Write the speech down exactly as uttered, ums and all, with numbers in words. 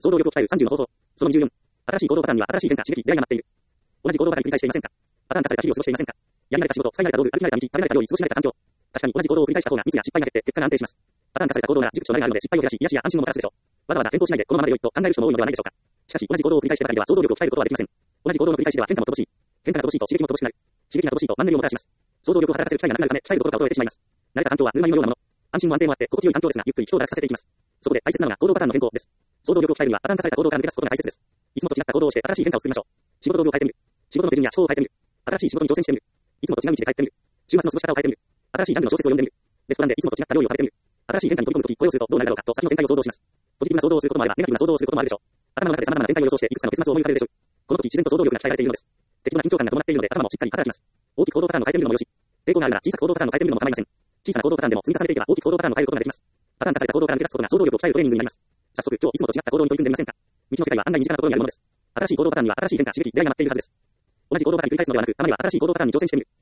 想像力を鍛えるさんじゅうの方法。そのにじゅうよん。新しい行動パターンには新しい変化、刺激、出会いが待っている。同じ行動パターンに繰り返していませんか？パターン化された日々を過ごしていませんか？やり慣れた仕事、使い慣れた道具、歩き慣れた道、食べ慣れた料理、過ごし慣れた環境。確かに同じ行動を繰り返した方がミスや失敗が減って結果が安定します。パターン化された行動なら熟知と慣れがあるので失敗を減らし、癒しや安心をもたらすでしょう。わざわざ変更しないでこのままで良いと考える人も多いのではないでしょうか。しかし同じ行動を繰り返してばかりでは想像力を鍛えることはできません。同じ行動の繰り返しでは変化も乏しい。変化が乏しいと刺激も乏しくなる。刺激が乏しいとマンネリをもたらします。想像力を働かせる機会がなくなるため、鍛えるところが衰えてしまいます。慣れた環境はぬるま湯のようなもの。安心も安定もあって心地よい環境ですが、ゆっくり人を堕落させていきます。そこで大切なのが行動パターンの変更です。想像力を鍛えるにはパターン化された行動から抜け出すことが大切です。いつもと違った行動をして新しい変化を作りましょう。仕事道具を変えてみる。仕事の手順や手法を変えてみる。新しい仕事に挑戦してみる。いつもと違う道で帰ってみる。週末の過ごし方を変えてみる。新しいジャンルの小説を読んでみる。レストランでいつもと違った料理を食べてみる。新しい変化に取り組むとき、これをするとどうなるだろうかと先の展開を想像します。ポジティブな想像をすることもあれば、ネガティブな想像をすることもあるでしょう。頭の中で様々な展開を予想して、いくつかの結末を思い浮かべるでしょう。この時自然と想像力が鍛えられているのです。適度な緊張感が伴っているので、頭もしっかり働きます。大きく行動パターンを変えてみるのもよし。抵抗があるなら小さく行動パターンを変えてみるのも構いません。小さな行動パターンでも積み重ねていけば大きく行動パターンを変えることができます。パターン化された行動から抜け出すことが想像力を鍛えるトレーニングになります。早速、今日いつもと違った行動に取り組んでみませんか？未知の世界は案外身近なところにあるものです。新しい行動パターンには新しい変化、刺激、出会いが待っているはずです。同じ行動パターンに繰り返すのではなく、たまには新しい行動パターンに挑戦してみる。